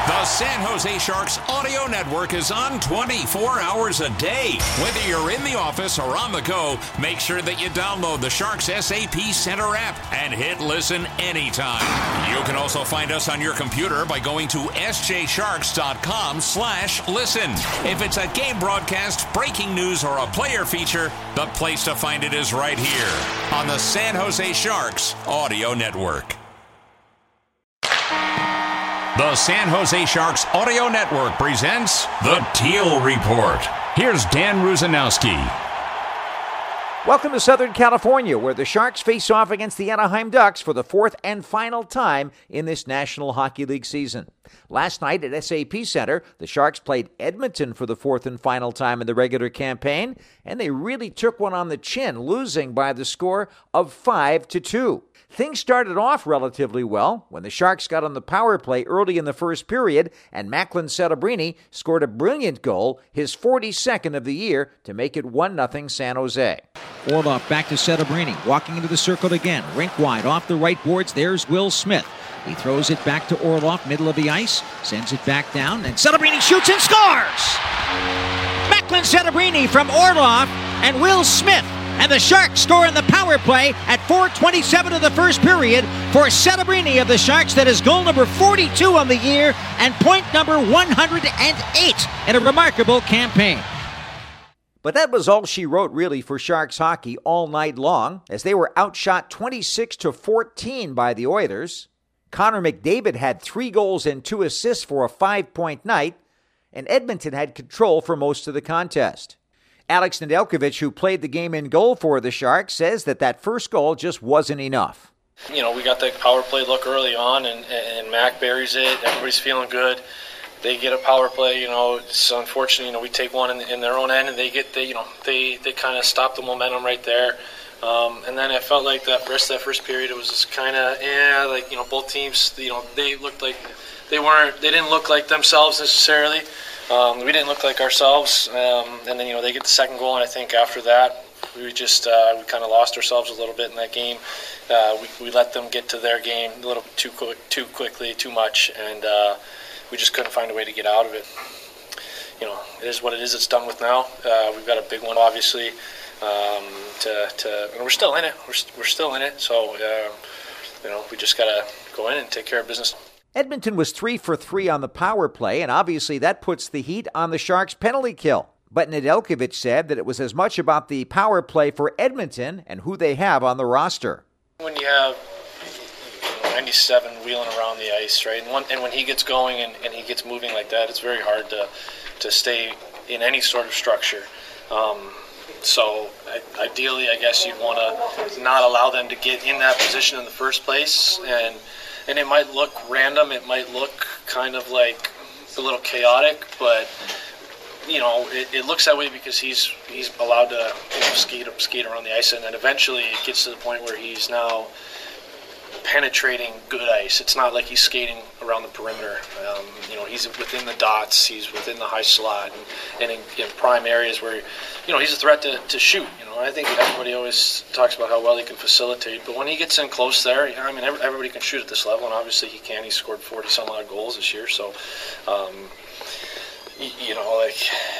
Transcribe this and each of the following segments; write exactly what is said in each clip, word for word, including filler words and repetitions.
The San Jose Sharks Audio Network is on twenty-four hours a day. Whether you're in the office or on the go, make sure that you download the Sharks S A P Center app and hit listen anytime. You can also find us on your computer by going to s j sharks dot com slash listen. If it's a game broadcast, breaking news, or a player feature, the place to find it is right here on the San Jose Sharks Audio Network. The San Jose Sharks Audio Network presents the Teal Report. Here's Dan Rusanowski. Welcome to Southern California, where the Sharks face off against the Anaheim Ducks for the fourth and final time in this National Hockey League season. Last night at S A P Center, the Sharks played Edmonton for the fourth and final time in the regular campaign, and they really took one on the chin, losing by the score of five to two. Things started off relatively well when the Sharks got on the power play early in the first period, and Macklin Setebrini scored a brilliant goal, his forty-second of the year, to make it one nothing San Jose. Orlov back to Setebrini, walking into the circle again. Rink wide, off the right boards, there's Will Smith. He throws it back to Orlov, middle of the ice, sends it back down, and Setebrini shoots and scores! Macklin Setebrini from Orlov and Will Smith. And the Sharks score in the power play at four twenty-seven of the first period for Setebrini of the Sharks. That is goal number forty-two on the year and point number one hundred eight in a remarkable campaign. But that was all she wrote, really, for Sharks hockey all night long, as they were outshot twenty-six to fourteen by the Oilers. Connor McDavid had three goals and two assists for a five-point night, and Edmonton had control for most of the contest. Alex Nedeljkovic, who played the game in goal for the Sharks, says that that first goal just wasn't enough. You know, we got that power play look early on, and, and Mac buries it. Everybody's feeling good. They get a power play. You know, it's unfortunate. You know, we take one in, in their own end, and they get they you know they they kind of stop the momentum right there. Um, and then I felt like that rest of that first period, it was just kind of yeah, like you know both teams. You know, they looked like they weren't. They didn't look like themselves necessarily. Um, we didn't look like ourselves, um, and then you know they get the second goal, and I think after that we just uh, we kind of lost ourselves a little bit in that game. Uh, we we let them get to their game a little too quick, too quickly, too much, and uh, we just couldn't find a way to get out of it. You know, it is what it is. It's done with now. Uh, we've got a big one, obviously. Um, to to and we're still in it. We're we're still in it. So uh, you know we just gotta go in and take care of business. Edmonton was three for three on the power play, and obviously that puts the heat on the Sharks' penalty kill. But Nedeljkovic said that it was as much about the power play for Edmonton and who they have on the roster. When you have ninety-seven wheeling around the ice, right, and, one, and when he gets going and, and he gets moving like that, it's very hard to to stay in any sort of structure. Um, so I, ideally, I guess you'd want to not allow them to get in that position in the first place, and And it might look random, it might look kind of like a little chaotic, but you know it, it looks that way because he's he's allowed to you know, skate skate around the ice, and then eventually it gets to the point where he's now penetrating good ice. It's not like he's skating around the perimeter. Um, you know, he's within the dots, he's within the high slot, and, and in, in prime areas where you know he's a threat to, to shoot. You know, I think everybody always talks about how well he can facilitate, but when he gets in close there, you know, I mean, everybody can shoot at this level, and obviously he can. He scored forty some odd goals this year, so um, you, you know, like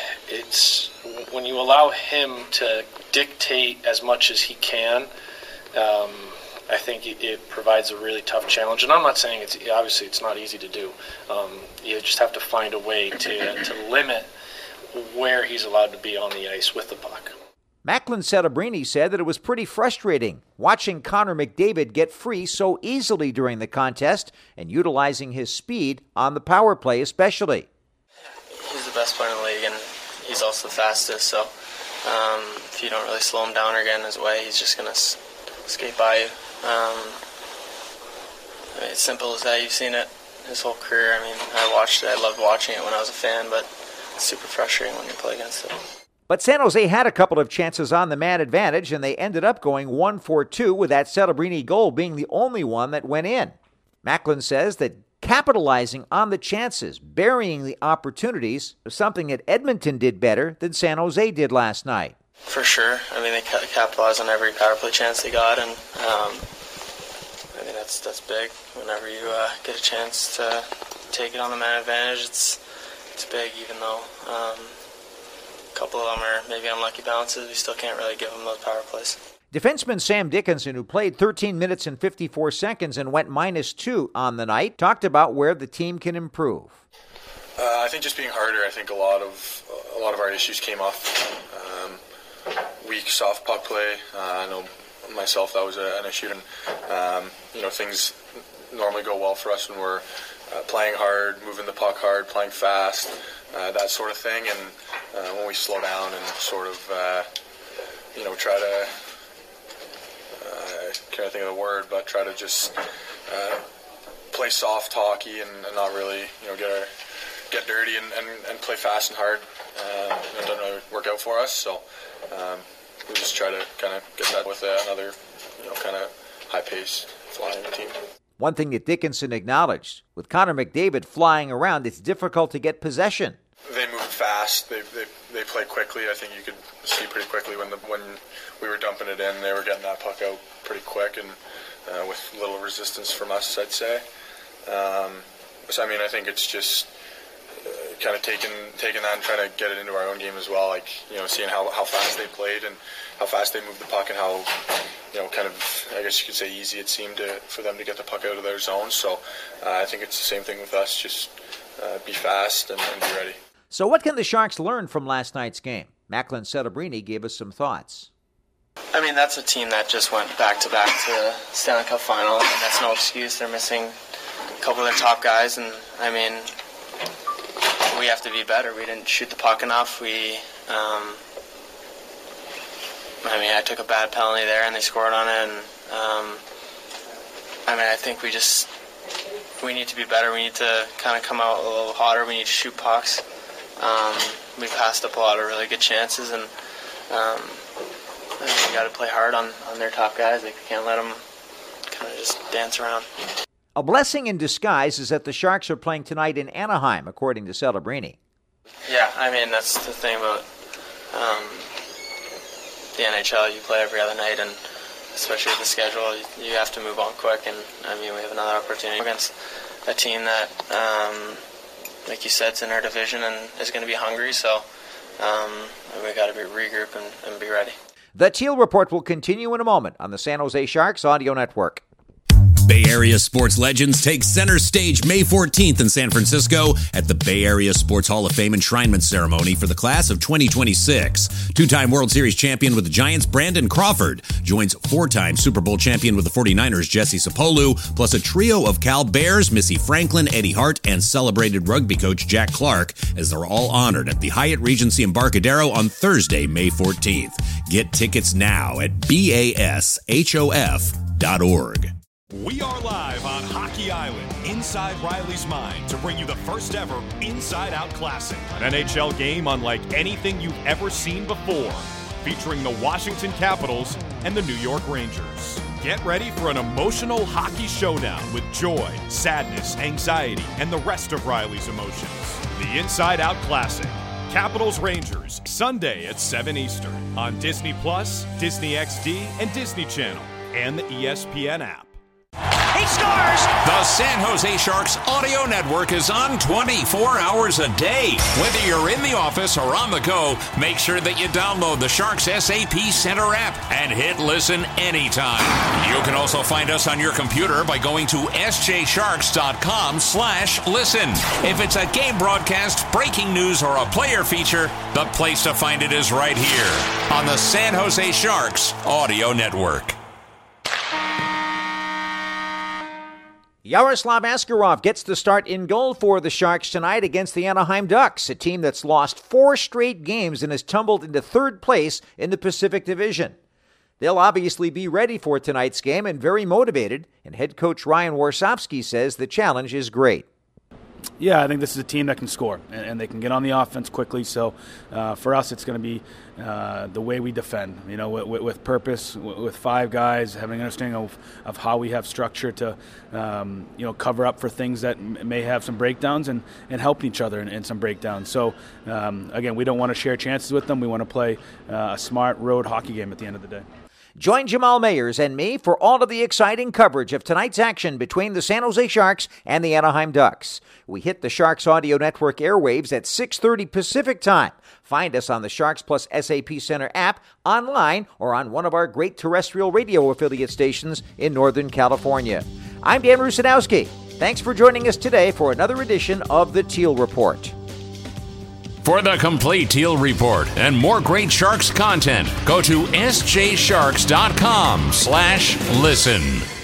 it's when you allow him to dictate as much as he can. Um, I think it, it provides a really tough challenge, and I'm not saying it's obviously it's not easy to do. Um, you just have to find a way to to limit where he's allowed to be on the ice with the puck. Macklin Setebrini said that it was pretty frustrating watching Connor McDavid get free so easily during the contest and utilizing his speed on the power play especially. He's the best player in the league, and he's also the fastest, so um, if you don't really slow him down or get in his way, he's just going to s- skate by you. Um, I mean, it's simple as that. You've seen it his whole career. I mean, I watched it. I loved watching it when I was a fan, but it's super frustrating when you play against it. But San Jose had a couple of chances on the man advantage, and they ended up going one for two, with that Setebrini goal being the only one that went in. Macklin says that capitalizing on the chances, burying the opportunities, was something that Edmonton did better than San Jose did last night. For sure. I mean, they capitalized on every power play chance they got, and um, I mean that's that's big. Whenever you uh, get a chance to take it on the man advantage. It's it's big, even though um, a couple of them are maybe unlucky bounces. We still can't really give them those power plays. Defenseman Sam Dickinson, who played thirteen minutes and fifty-four seconds and went minus two on the night, talked about where the team can improve. Uh, I think just being harder. I think a lot of a lot of our issues came off um, weak soft puck play. Uh, I know myself that was a, an issue, and um, you know things normally go well for us when we're uh, playing hard, moving the puck hard, playing fast, uh, that sort of thing. And uh, when we slow down and sort of uh, you know try to uh, can't think of the word, but try to just uh, play soft hockey and, and not really you know get our get dirty and, and, and play fast and hard. Uh, it doesn't really work out for us, so um, we just try to kind of get that with uh, another, you know, kind of high-paced flying team. One thing that Dickinson acknowledged, with Connor McDavid flying around, it's difficult to get possession. They move fast. They they they play quickly. I think you could see pretty quickly when the when we were dumping it in, they were getting that puck out pretty quick and uh, with little resistance from us, I'd say. Um, so I mean, I think it's just kind of taking taking that and trying to get it into our own game as well, like, you know, seeing how, how fast they played and how fast they moved the puck and how, you know, kind of, I guess you could say easy it seemed to, for them to get the puck out of their zone. So uh, I think it's the same thing with us, just uh, be fast and, and be ready. So what can the Sharks learn from last night's game? Macklin Celebrini gave us some thoughts. I mean, that's a team that just went back-to-back to the Stanley Cup final, and that's no excuse. They're missing a couple of their top guys, and, I mean, we have to be better. We didn't shoot the puck enough. We, um, I mean, I took a bad penalty there, and they scored on it. And um, I mean, I think we just we need to be better. We need to kind of come out a little hotter. We need to shoot pucks. Um, we passed up a lot of really good chances, and um, I mean, we got to play hard on, on their top guys. Like, we can't let them kind of just dance around. A blessing in disguise is that the Sharks are playing tonight in Anaheim, according to Celebrini. Yeah, I mean, that's the thing about um, the N H L. You play every other night, and especially with the schedule, you have to move on quick. And, I mean, we have another opportunity against a team that, um, like you said, is in our division and is going to be hungry. So um, we've got to be regroup and, and be ready. The Teal Report will continue in a moment on the San Jose Sharks Audio Network. Bay Area sports legends take center stage May fourteenth in San Francisco at the Bay Area Sports Hall of Fame enshrinement ceremony for the class of twenty twenty-six. Two-time World Series champion with the Giants, Brandon Crawford, joins four-time Super Bowl champion with the forty-niners, Jesse Sapolu, plus a trio of Cal Bears, Missy Franklin, Eddie Hart, and celebrated rugby coach Jack Clark, as they're all honored at the Hyatt Regency Embarcadero on Thursday, May fourteenth. Get tickets now at B A S H O F dot org. We are live on Hockey Island, inside Riley's Mind, to bring you the first ever Inside Out Classic, an N H L game unlike anything you've ever seen before, featuring the Washington Capitals and the New York Rangers. Get ready for an emotional hockey showdown with joy, sadness, anxiety, and the rest of Riley's emotions. The Inside Out Classic, Capitals Rangers, Sunday at seven Eastern on Disney Plus, Disney X D, and Disney Channel, and the E S P N app. He scores! The San Jose Sharks Audio Network is on twenty-four hours a day. Whether you're in the office or on the go, make sure that you download the Sharks S A P Center app and hit listen anytime. You can also find us on your computer by going to S J Sharks dot com slash listen. If it's a game broadcast, breaking news, or a player feature, the place to find it is right here on the San Jose Sharks Audio Network. Yaroslav Askarov gets the start in goal for the Sharks tonight against the Anaheim Ducks, a team that's lost four straight games and has tumbled into third place in the Pacific Division. They'll obviously be ready for tonight's game and very motivated, and head coach Ryan Warsofsky says the challenge is great. Yeah, I think this is a team that can score, and, and they can get on the offense quickly. So uh, for us, it's going to be uh, the way we defend, you know, with, with purpose, with five guys, having an understanding of, of how we have structure to, um, you know, cover up for things that m- may have some breakdowns and, and help each other in, in some breakdowns. So, um, again, we don't want to share chances with them. We want to play uh, a smart road hockey game at the end of the day. Join Jamal Mayers and me for all of the exciting coverage of tonight's action between the San Jose Sharks and the Anaheim Ducks. We hit the Sharks Audio Network airwaves at six thirty Pacific Time. Find us on the Sharks Plus S A P Center app, online, or on one of our great terrestrial radio affiliate stations in Northern California. I'm Dan Rusanowski. Thanks for joining us today for another edition of the Teal Report. For the complete Teal Report and more great Sharks content, go to s j sharks dot com slash listen.